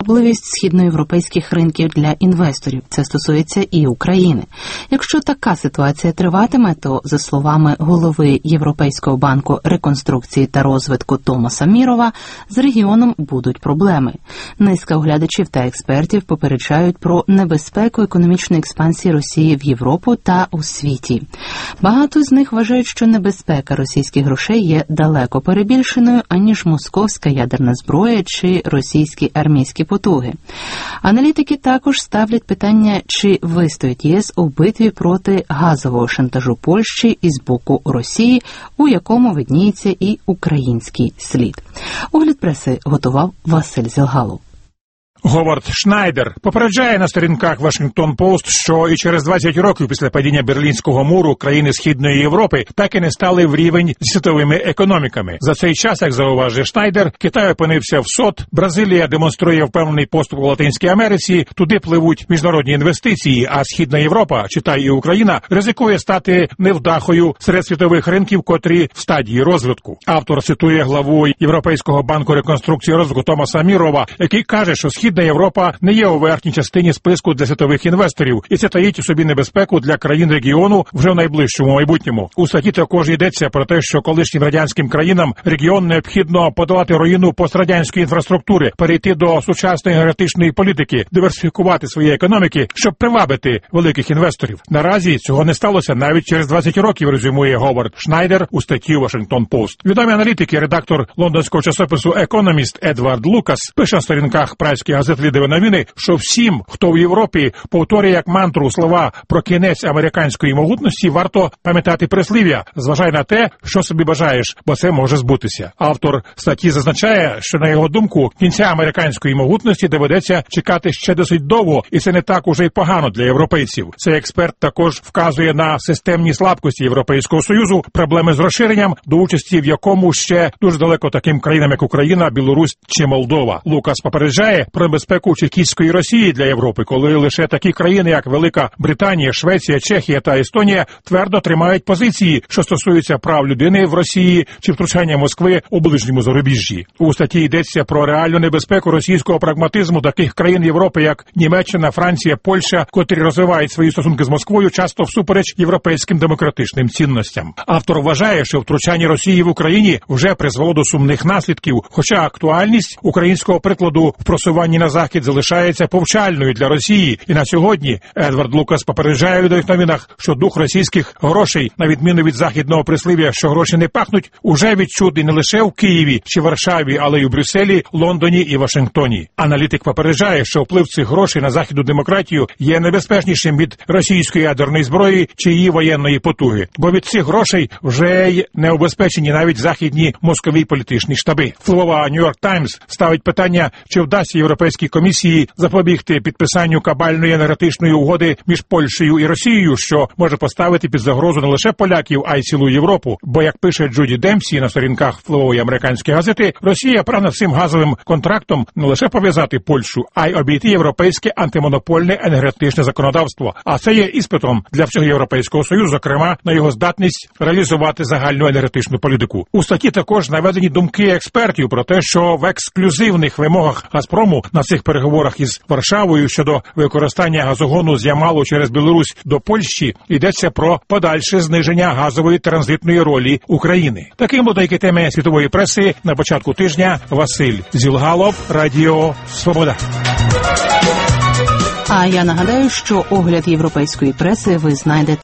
привабливість східноєвропейських ринків для інвесторів. Це стосується і України. Якщо така ситуація триватиме, то, за словами голови Європейського банку реконструкції та розвитку Томаса Мірова, з регіоном будуть проблеми. Низка оглядачів та експертів попереджають про небезпеку економічної експансії Росії в Європу та у світі. Багато з них вважають, що небезпека російських грошей є далеко перебільшеною, аніж московська ядерна зброя чи російські армійські потуги. Аналітики також ставлять питання, чи вистоїть ЄС у битві проти газового шантажу Польщі із боку Росії, у якому видніється і український слід. Огляд преси готував Василь Зілгалов. Говард Шнайдер попереджає на сторінках Вашингтон Пост, що і через 20 років після падіння Берлінського муру країни Східної Європи так і не стали в рівень з світовими економіками. За цей час, як зауважує Шнайдер, Китай опинився в СОТ, Бразилія демонструє впевнений поступ у Латинській Америці, туди пливуть міжнародні інвестиції, а Східна Європа, читай і Україна, ризикує стати невдахою серед світових ринків, котрі в стадії розвитку. Автор цитує главу Європейського банку реконструкції і розвитку Томаса Мірова, який каже, що Східна Європа не є у верхній частині списку для світових інвесторів, і це таїть у собі небезпеку для країн регіону вже в найближчому майбутньому. У статті також йдеться про те, що колишнім радянським країнам регіон необхідно подолати руїну пострадянської інфраструктури, перейти до сучасної енергетичної політики, диверсифікувати свої економіки, щоб привабити великих інвесторів. Наразі цього не сталося навіть через 20 років, резюмує Говард Шнайдер у статті Вашингтон Пост. Відомі аналітики, редактор лондонського часопису «Економіст» Едвард Лукас пише на сторінках прайської газет «Лідові новини», що всім, хто в Європі повторює як мантру слова про кінець американської могутності, варто пам'ятати прислів'я «Зважай на те, що собі бажаєш, бо це може збутися». Автор статті зазначає, що, на його думку, кінця американської могутності доведеться чекати ще досить довго, і це не так уже й погано для європейців. Цей експерт також вказує на системні слабкості Європейського Союзу, проблеми з розширенням, до участі в якому ще дуже далеко таким країнам, як Україна, Білорусь чи Молдова. Лукас попереджає про небезпеку чекістської Росії для Європи, коли лише такі країни, як Велика Британія, Швеція, Чехія та Естонія, твердо тримають позиції, що стосуються прав людини в Росії чи втручання Москви у ближньому зарубіжжі. У статті йдеться про реальну небезпеку російського прагматизму таких країн Європи, як Німеччина, Франція, Польща, котрі розвивають свої стосунки з Москвою часто всупереч європейським демократичним цінностям. Автор вважає, що втручання Росії в Україні вже призвело до сумних наслідків, хоча актуальність українського прикладу в просуванні на Захід залишається повчальною для Росії. І на сьогодні Едвард Лукас попереджає в «Лідових новинах», що дух російських грошей, на відміну від західного прислів'я, що гроші не пахнуть, уже відчутний не лише в Києві чи Варшаві, але й у Брюсселі, Лондоні і Вашингтоні. Аналітик попереджає, що вплив цих грошей на західну демократію є небезпечнішим від російської ядерної зброї чи її воєнної потуги, бо від цих грошей вже й не обезпечені навіть західні москові політичні штаби. Впливова Нью-Йорк Таймс ставить питання, чи вдасться Європейській комісії запобігти підписанню кабальної енергетичної угоди між Польщею і Росією, що може поставити під загрозу не лише поляків, а й цілу Європу. Бо, як пише Джуді Демпсі на сторінках впливової американської газети, Росія прагне цим газовим контрактом не лише пов'язати Польщу, а й обійти європейське антимонопольне енергетичне законодавство. А це є іспитом для всього Європейського Союзу, зокрема, на його здатність реалізувати загальну енергетичну політику. У статті також наведені думки експертів про те, що в ексклюзивних вимогах Газпрому на цих переговорах із Варшавою щодо використання газогону з Ямалу через Білорусь до Польщі йдеться про подальше зниження газової транзитної ролі України. Таким були деякі теми світової преси на початку тижня. Василь Зілгалов, Радіо Свобода. А я нагадаю, що огляд європейської преси ви знайдете